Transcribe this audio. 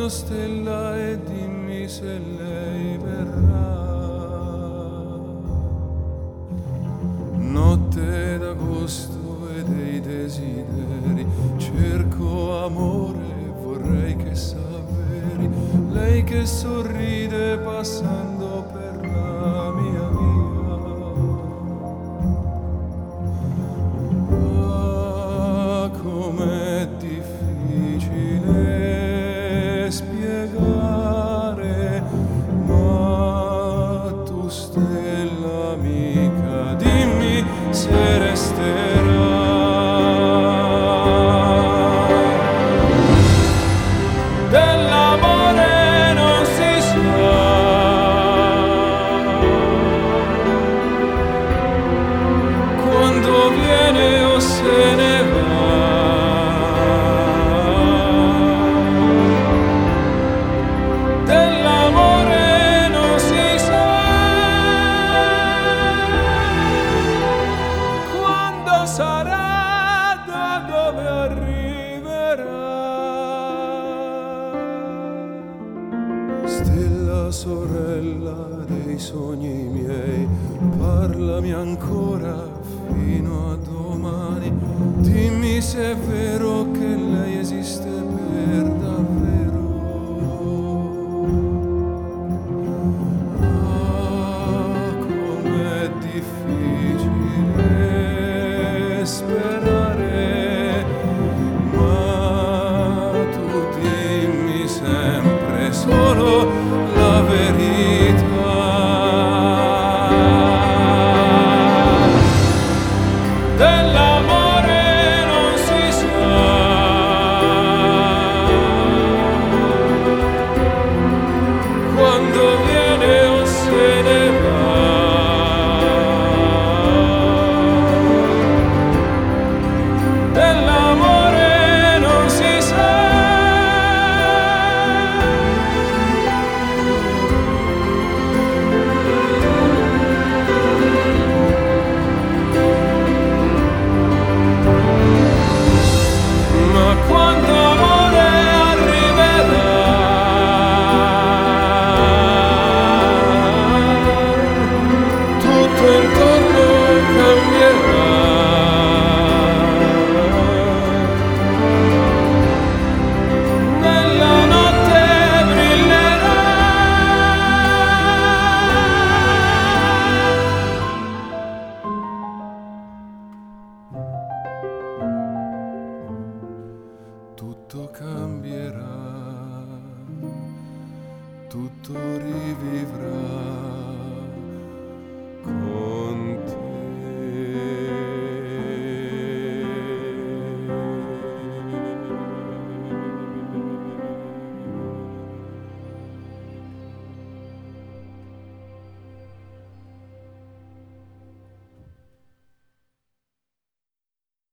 sogno stella e dimmi se lei verrà. Notte d'agosto e dei desideri, cerco amore, vorrei che s'avveri, lei che sorride passando per la mia via. Ah, com'è difficile spiegare, ma tu stella amica, dimmi se resterà. Dell'amore non si sa quando viene o se ne va. Dell'amore non si sa quando sarà, da dove arriverà. Stella sorella dei sogni miei, parlami ancora fino a domani, dimmi se è vero che lei esiste per davvero. Ah, com'è difficile sperare, ma tu dimmi sempre solo la verità. Dell'amore non si sa quando viene o se ne va. Dell'amore non si sa. Ma quando amore arriverà, tutto intorno cambierà. Nella notte brillerà. Tutto cambierà, tutto rivivrà.